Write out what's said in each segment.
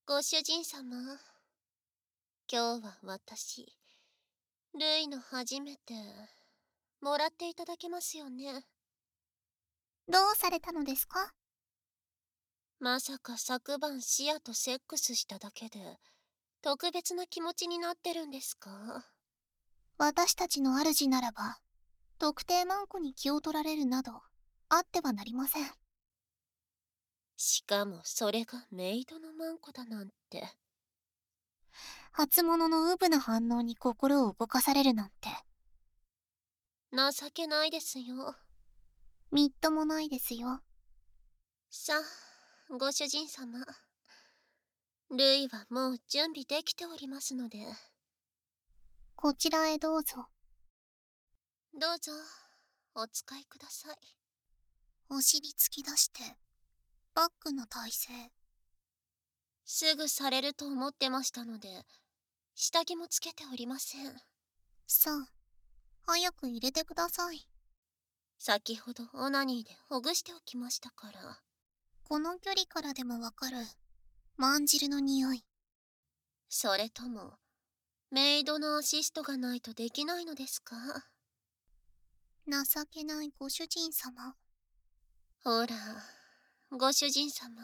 ご主人様、今日は私、ルイの初めて、もらっていただけますよね。 どうされたのですか？ まさか昨晩シアとセックスしただけで、特別な気持ちになってるんですか？ 私たちの主ならば、特定マンコに気を取られるなど、あってはなりません。 しかもそれがメイドのマンコだなんて。 初物のウブな反応に心を動かされるなんて、 情けないですよ。 みっともないですよ。 さあ、ご主人様。ルイはもう準備できておりますので、 こちらへどうぞ。 どうぞ、お使いください。 お尻突き出して、バックの体勢。 すぐされると思ってましたので、下着もつけておりません。 さあ、早く入れてください。 先ほどオナニーでほぐしておきましたから。 この距離からでもわかる、まんじるの匂い。 それとも、メイドのアシストがないとできないのですか？ 情けないご主人様。 ほら、ご主人様。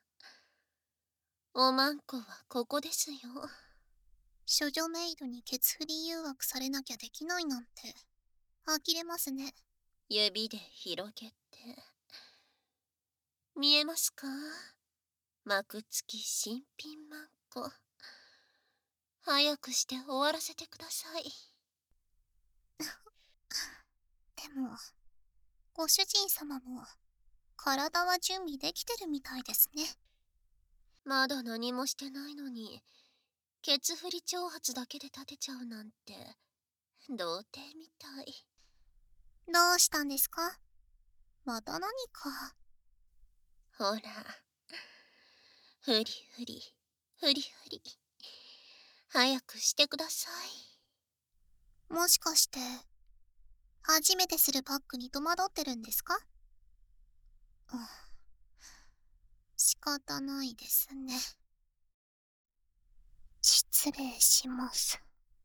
おまんこはここですよ。 処女メイドにケツ振り誘惑されなきゃできないなんて、呆れますね。 指で広げて。見えますか？幕付き新品まんこ。早くして終わらせてください。 でも、ご主人様も、体は準備できてるみたいですね。 まだ何もしてないのに、ケツ振り挑発だけで立てちゃうなんて、童貞みたい。 どうしたんですか？また何か。 ほら、ふりふり、ふりふり。早くしてください。 もしかして、初めてするバッグに戸惑ってるんですか？うん、仕方ないですね。失礼します。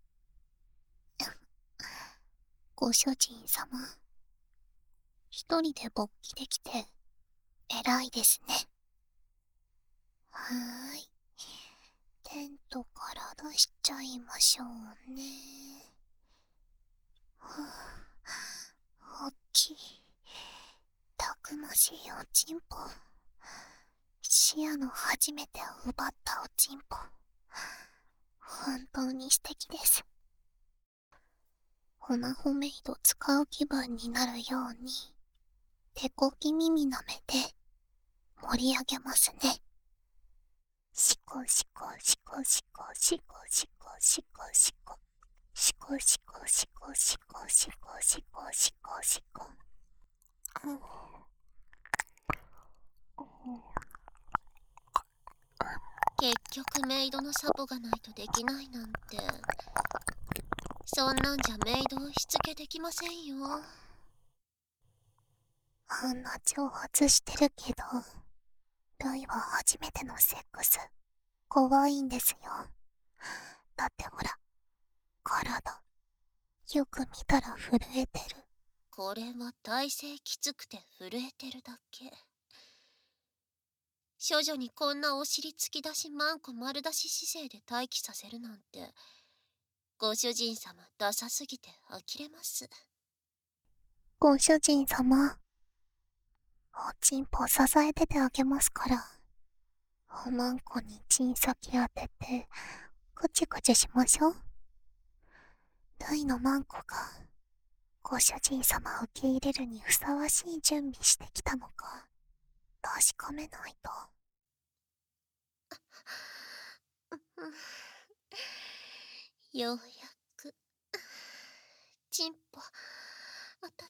ご主人様、一人で勃起できて、偉いですね。はーい。テントから出しちゃいましょうね。ふぅ、大きい。たくましいおちんぽ。視野の初めてを奪ったおちんぽ。本当に素敵です。オナホメイド使う気分になるように、手こき耳舐めて盛り上げますね。シコシコシコシコシコシコシコシコシコシコシコシコシコシコシコシコ。 結局メイドのサポがないとできないなんて、そんなんじゃメイドをしつけできませんよ。 あんな挑発してるけど、ルイは初めてのセックス、怖いんですよ。だってほら、体、よく見たら震えてる。 これは体勢きつくて震えてるだけ。処女にこんなお尻突き出しマンコ丸出し姿勢で待機させるなんて、ご主人様ダサすぎて呆れます。 ご主人様、おちんぽ支えててあげますから。おまんこにチン先当てて、くちくちしましょう。ルイのマンコが、ご主人様受け入れるにふさわしい準備してきたのか、確かめないと。 ようやく、チンポ、当たって、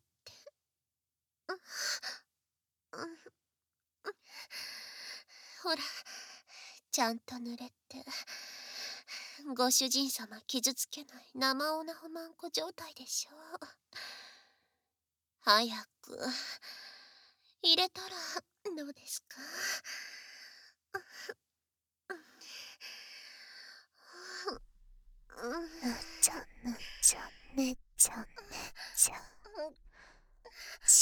ほら、ちゃんと濡れて、ご主人様傷つけない生オナホマンコ状態でしょう。早く、入れたら、どうですか？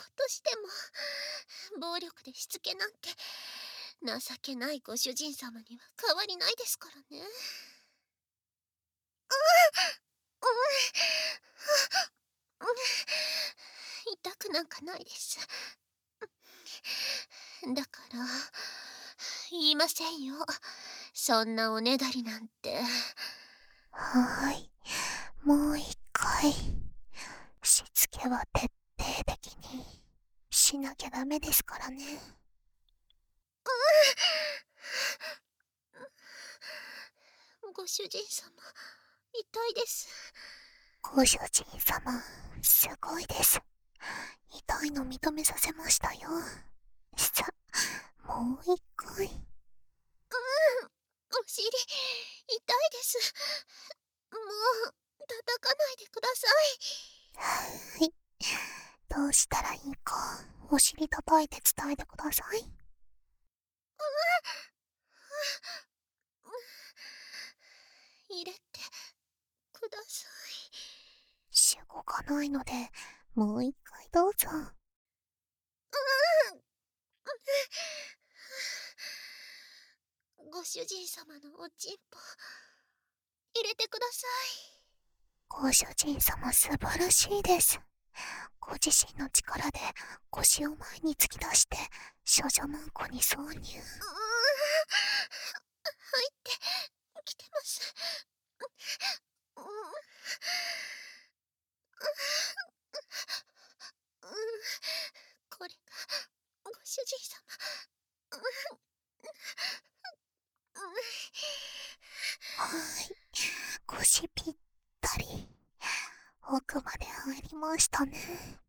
ことしても暴力でしつけなんて情けないご主人様には変わりないですからね。痛くなんかないです。だから言いませんよ、そんなおねだりなんて。 はーい。もう一回。しつけは徹底的にしなきゃダメですからね。 ご主人様、痛いです。 ご主人様、すごいです。痛いの認めさせましたよ。さ、もう一回。 お尻、痛いです。もう、叩かないでください。 はい。どうしたらいいか、お尻叩いて伝えてください。 入れてくださしごかないので、もう一回どうぞ。 い。ご主人様のおちんぽ、入れてください。 ご主人様素晴らしいです。ご自身の力で腰を前に突き出して少女マンコに挿入。 入ってきてます。これがご主人様。 はい。腰ぴったり。奥まで入りましたね。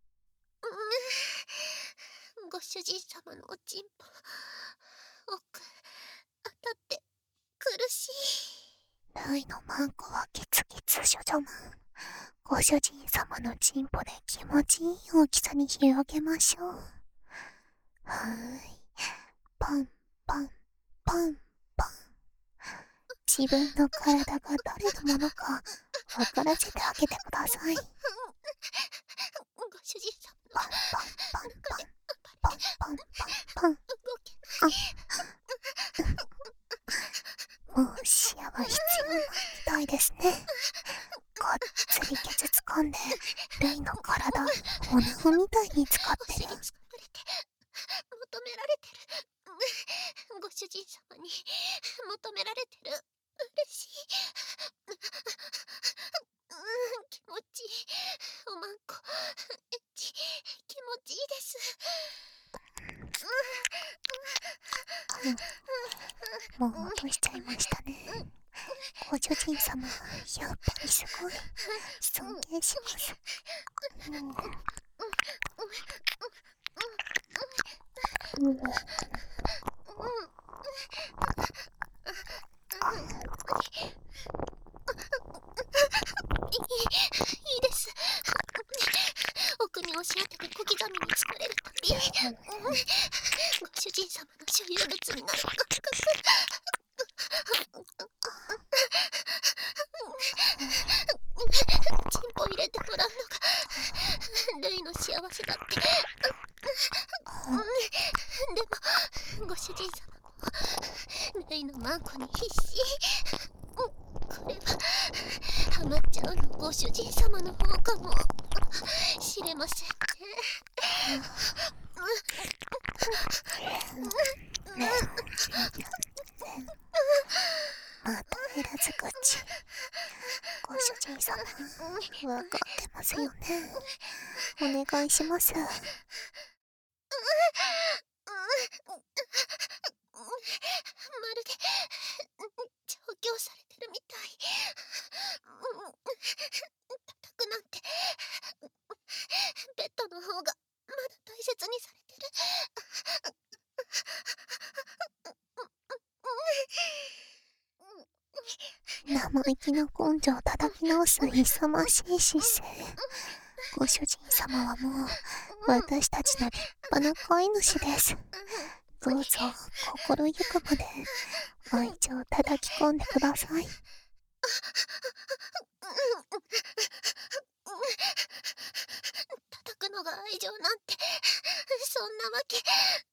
ご主人様のおちんぽ、奥当たって苦しい。 ルイのマンコはキツキツ少女マン。ご主人様のチンポで気持ちいい大きさに広げましょう。はーい。パンパンパンパン。自分の体が誰のものか分からせてあげてください。 ご主人様のパンパンパンパンパンパンパンパン。 動けない。 もう視野は必要ないみたいですね。がっつりケツ掴んでレイの体おなほみたいに使ってる。 お尻つかまれて求められてる。ご主人様に求められてる。嬉しい。気持ちいい。おまんこエッチ、気持ちいいです。 もう落としちゃいましたね。ご主人様、やっぱりすごい。尊敬します。 いいです。奥に押し当てて小刻みに作れるといい。ご主人様の所有物になる感覚。チンポ入れてもらうのがルイの幸せだって。でもご主人様もルイのマンコに必死。これはハマっちゃうのご主人様の方かもしれませんね。 また減らず口。ご主人様、わかってますよね。お願いします。 まるで調教されてるみたい。叩くなんてベッドの方がまだ大切にされてる。 生意気な根性を叩き直す勇ましい姿勢。ご主人様はもう私たちの立派な飼い主です。どうぞ心ゆくまで愛情を叩き込んでください。 叩くのが愛情なんて、そんなわけ。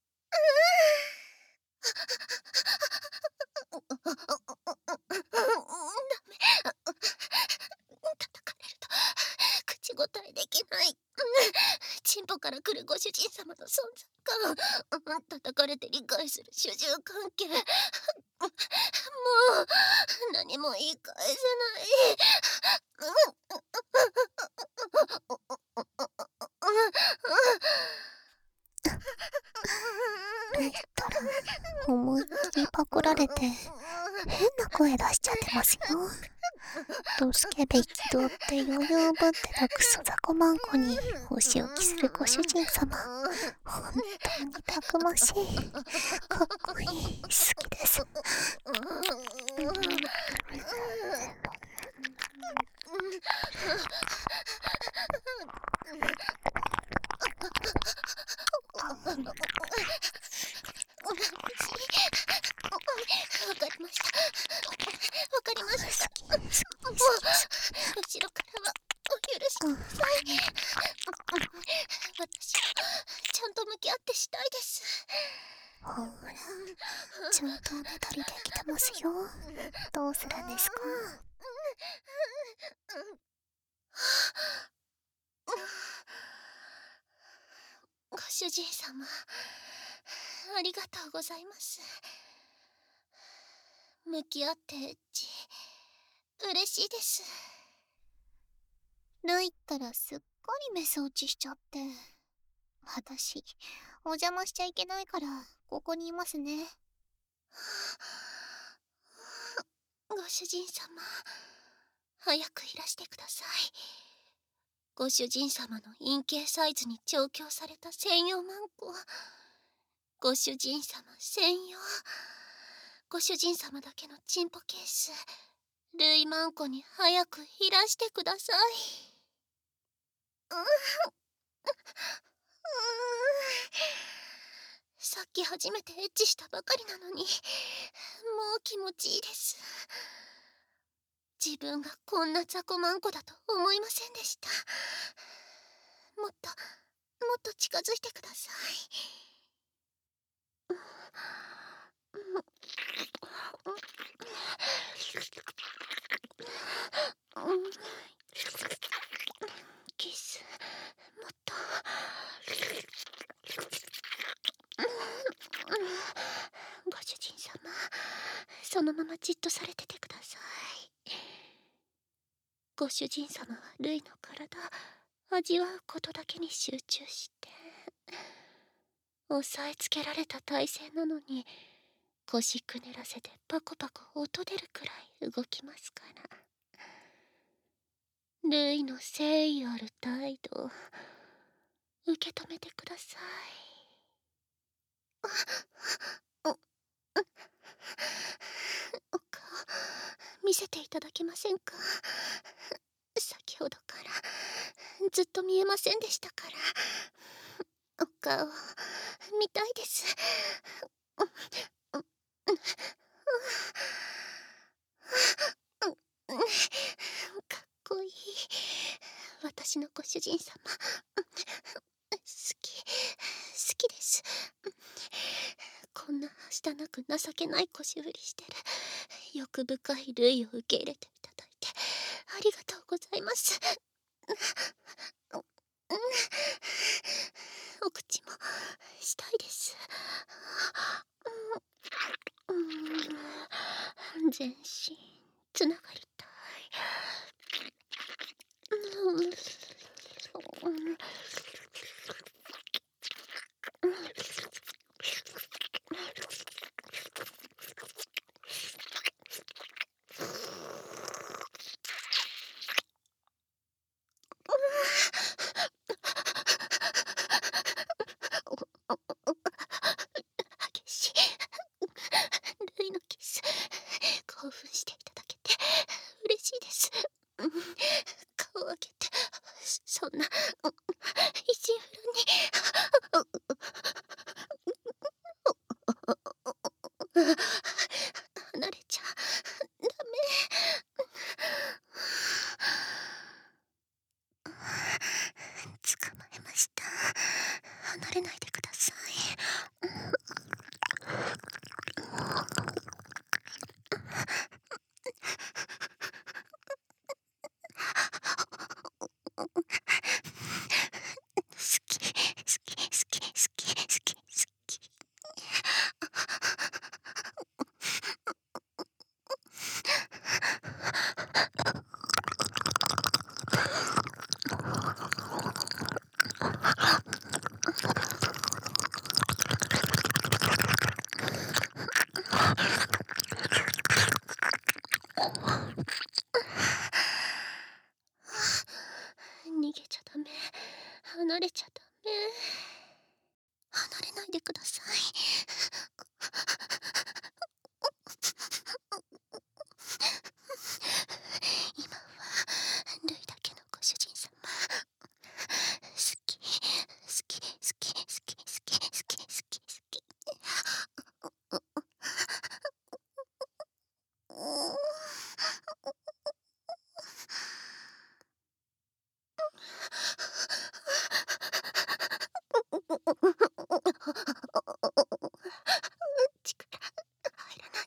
叩かれると口答えできない。チンポから来るご主人様の存在感、叩かれて理解する主従関係。もう何も言い返せない。 ルイったら思いっきりパクられて変な声出しちゃってますよ。ドスケベ気取って余裕ぶってたクソザコマンコにお仕置きするご主人様、本当にたくましい、かっこいい、好きです。 わかりました。わかりました。 好き後ろからはお許しください。私はちゃんと向き合ってしたいです。 ほら、ちゃんとおねだりできてますよ。どうするんですか？ ご主人様、ありがとうございます。向き合ってエッチ、嬉しいです。 ルイったらすっかりメス落ちしちゃって。私、お邪魔しちゃいけないから、ここにいますね。 ご主人様、早くいらしてください。ご主人様の陰茎サイズに調教された専用マンコ。ご主人様専用。ご主人様だけのチンポケース。ルイマンコに早くいらしてください。さっき初めてエッチしたばかりなのに、もう気持ちいいです。自分がこんな雑魚マンコだと思いませんでした。もっと近づいてください。キス、もっと。ご主人様、そのままじっとされててください。ご主人様はルイの体、味わうことだけに集中して。押さえつけられた体勢なのに、腰くねらせてパコパコ音出るくらい動きますから。ルイの誠意ある態度、受け止めてください。お顔、見せていただけませんか？先ほどからずっと見えませんでしたから。お顔、見たいです。かっこいい。私のご主人様、好きです。こんなはしたなく情けない腰振りしてる欲深いルイを受け入れていただいてありがとうございます。お口もしたいです。全身つながりたい。激しいルイのキス、興奮していただけて嬉しいです。顔を上げて、そんな一心不乱に離れちゃダメ。捕まえました。 逃げちゃダメ。離れちゃダメ。離れないでください。今はルイだけのご主人様。好き、好き、好き、好き、好き、好き、好き、好き。力入らない。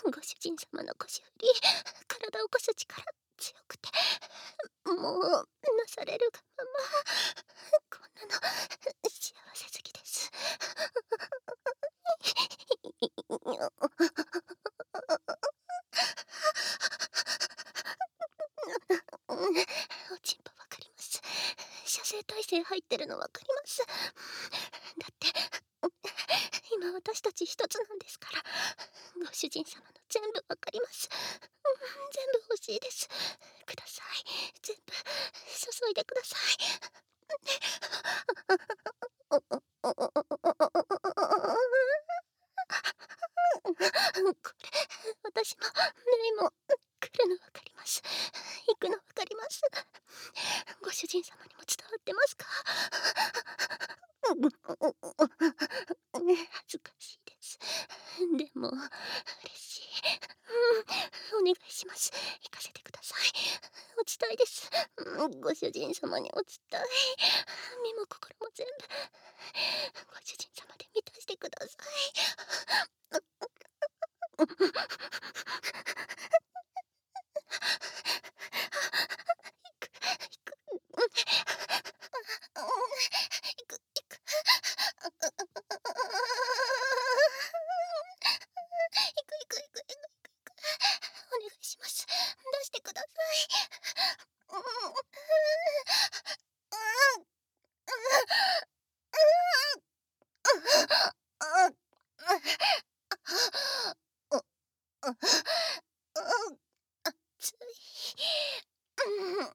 ご主人様の腰振り、体を起こす力強くて、もうなされるがまま。こんなの幸せすぎです。おちんぽわかります。射精体勢入ってるのわかります。だって今私たち一つなんですから。ご主人様の全部わかります。全部欲しいです。ください。全部注いでください。これ私もルイも来るのわかります。行くのわかります。ご主人様にも伝わってますか？恥ずかしいです。でも嬉しい。お願いします。行かせてください。落ちたいです。ご主人様に落ちたい。身も心も全部ご主人様で満たしてください。お願いします。出してください。熱い。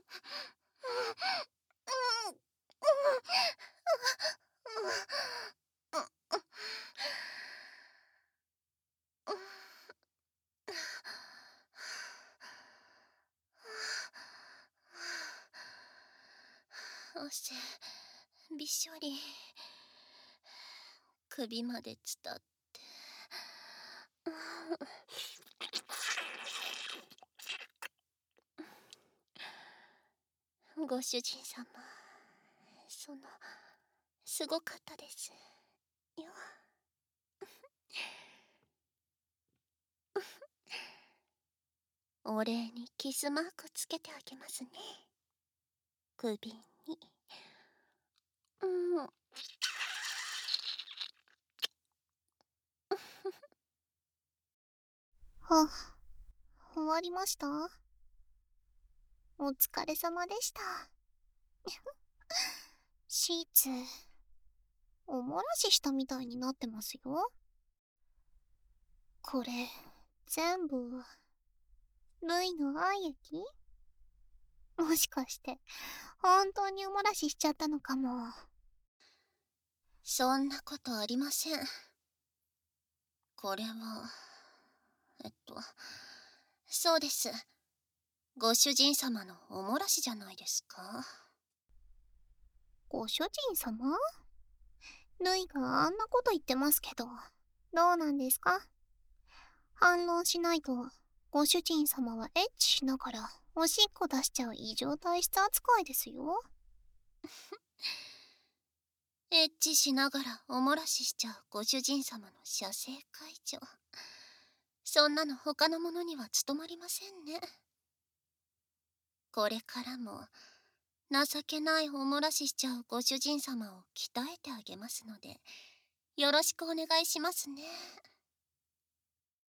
汗びっしょり、首まで伝って。ご主人様、すごかったですよ。お礼にキスマークつけてあげますね。首に。 はあ、終わりました？お疲れ様でした。シーツ、おもらししたみたいになってますよ。これ、全部、ルイの愛液？もしかして、本当におもらししちゃったのかも。 そんなことありません。これは、そうです。ご主人様のおもらしじゃないですか。 ご主人様？ルイがあんなこと言ってますけど、どうなんですか？反論しないと、ご主人様はエッチしながらおしっこ出しちゃう異常体質扱いですよ。 エッチしながらおもらししちゃうご主人様の射精解除。そんなの他の者には務まりませんね。これからも情けないおもらししちゃうご主人様を鍛えてあげますので、よろしくお願いしますね。